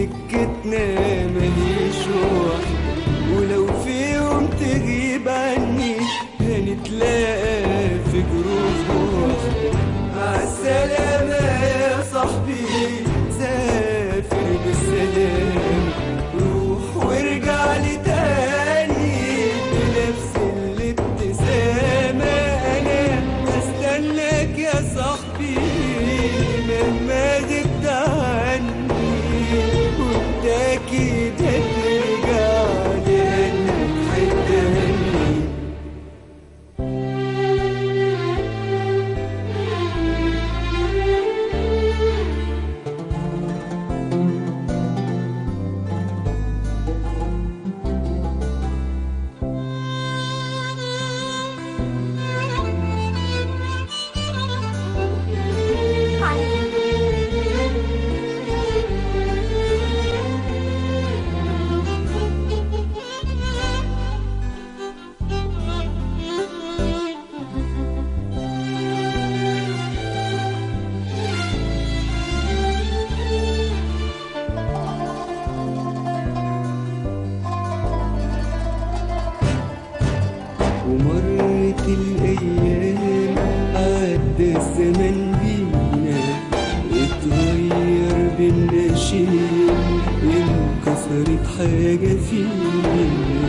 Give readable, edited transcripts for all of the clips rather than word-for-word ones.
سكتنا مليش واحدة، ولو في يوم تغيب عني هنتلاقى في جروح واحدة. عالسلامة يا صاحبي، سافر بالسلام، روح وارجع لي تاني بنفس الابتسامة. أنا هستناك يا صاحبي مهما غبت عني، وانت أكيد هترجع لأنك حتة مني. ومرت الأيام عدى الزمن بينا، اتغير بينا شيء، انكسرت حاجة فينا.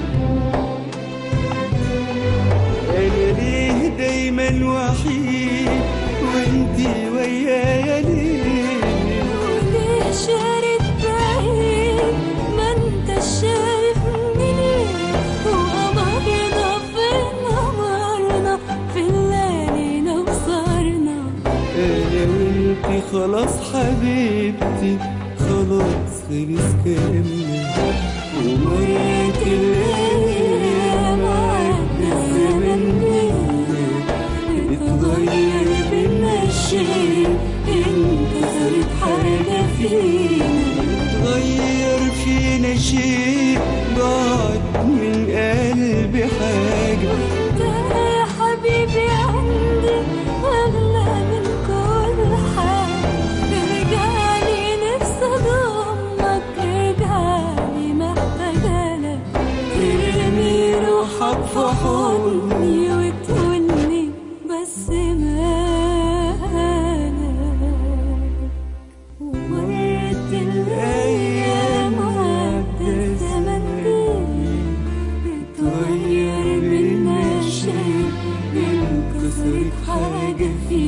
أنا ليه دايما وحيد وانتي ويايا ليه؟ وليه شارد بعيد ما انت شايفني ليه؟ وقمرنا فين قمرنا في الليالينا وصارنا. أنا وانتي خلاص حبيبتي، خلاص خلص كلامنا. ومرت الأيام عدى الزمن بينا، اتغير بينا شيء، انكسرت حاجة فينا. اتغير فينا شيء، ضاعت من قلبي حاجة. انت يا حبيبي عندي اغلى من كل حاجة. ارجعلي نفسي اضمك، ارجعلي محتاجالك، ترمي روحك في حضني وتقولي بس مالك. ومرت الأيام عدى الزمن بينا، اتغير بينا شيء، انكسرت حاجة فينا.